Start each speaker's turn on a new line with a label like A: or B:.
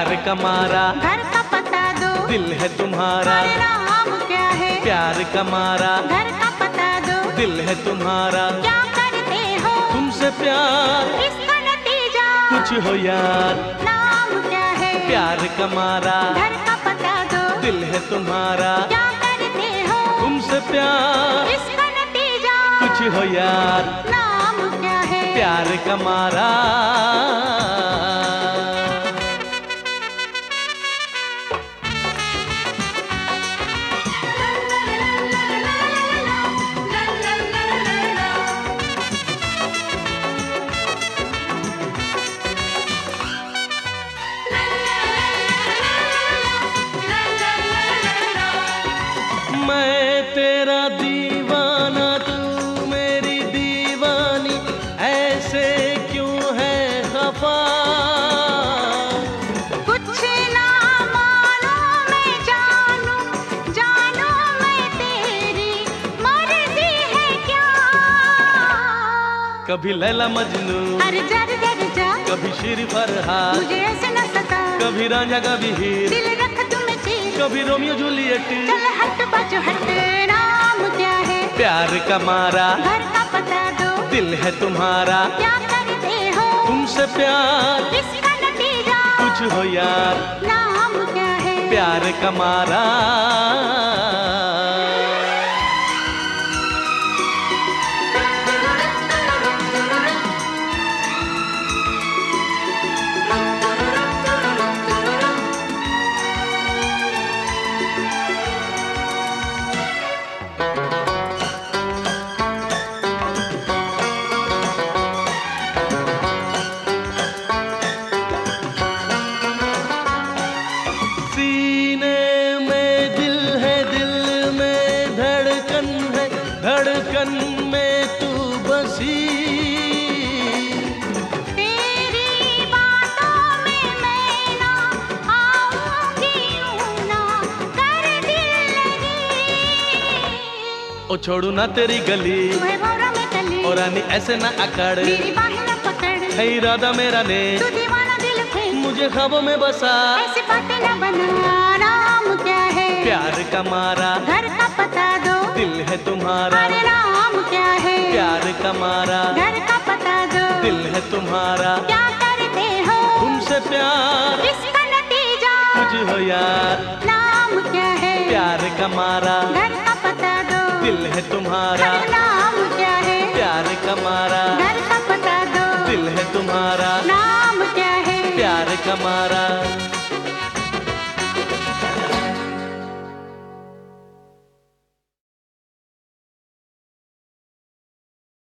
A: प्यार का मारा,
B: घर का पता दो,
A: दिल है तुम्हारा।
B: अरे नाम क्या है?
A: प्यार का मारा,
B: घर का पता दो,
A: दिल है तुम्हारा।
B: क्या करते हो
A: तुमसे प्यार,
B: इसका नतीजा
A: कुछ हो यार।
B: नाम क्या है?
A: प्यार का मारा,
B: घर का पता दो,
A: दिल है तुम्हारा।
B: क्या करते हो
A: तुमसे प्यार,
B: इसका नतीजा
A: कुछ हो यार।
B: नाम क्या है?
A: प्यार का मारा। मैं तेरा दीवाना, तू मेरी दीवानी, ऐसे क्यों है खफा?
B: कुछ ना मानो मैं जानू, जानू मैं तेरी मर्जी है क्या?
A: कभी लैला मजनू,
B: अरे जर जर जा,
A: कभी शेर फरहाद,
B: मुझे ऐसे न सता,
A: कभी रांझा कभी हीर,
B: दिल रख तुम चीर,
A: कभी रोमियो जूलियट।
B: चल हट बच हट, नाम क्या है?
A: प्यार का मारा,
B: घर का पता दो,
A: दिल है तुम्हारा।
B: क्या करते हो
A: तुमसे प्यार,
B: इसका नतीजा
A: कुछ हो यार।
B: नाम क्या है?
A: प्यार का मारा। सीने में दिल है, दिल में धड़कन है, धड़कन में तू बसी।
B: तेरी बातों में मैं ना आऊंगी, यूं ना कर दिल लगी।
A: ओ छोड़ू ना तेरी गली,
B: तुम्हें भौरा में कली,
A: और रानी ऐसे ना अकड़।
B: मेरी बाहें न पकड़,
A: है इरादा मेरा ने,
B: तू दीवाना दिल थे,
A: मुझे ख्वाबों में बसा।
B: ऐसी बातें न बना, नाम क्या है?
A: प्यार का मारा,
B: घर का पता दो,
A: दिल है तुम्हारा।
B: अरे नाम क्या है?
A: प्यार का मारा,
B: घर का पता दो,
A: दिल है तुम्हारा।
B: क्या करते हो
A: तुमसे प्यार,
B: इसका नतीजा
A: कुछ हो यार।
B: नाम क्या है?
A: प्यार का मारा,
B: घर का पता दो,
A: दिल है तुम्हारा।
B: अरे नाम क्या है?
A: प्यार का मारा,
B: घर का पता दो,
A: दिल है तुम्हारा।
B: नाम क्या है?
A: प्यार का मारा।